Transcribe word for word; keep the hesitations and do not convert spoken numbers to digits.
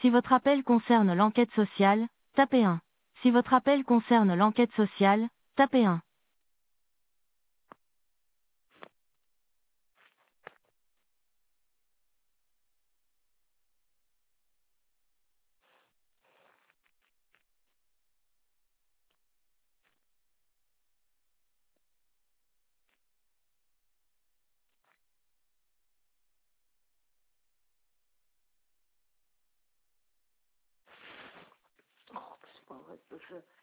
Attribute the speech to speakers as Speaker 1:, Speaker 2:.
Speaker 1: Si votre appel concerne l'enquête sociale, tapez un. Si votre appel concerne l'enquête sociale, tapez un.
Speaker 2: Oh, c'est pas vrai, ce jeu.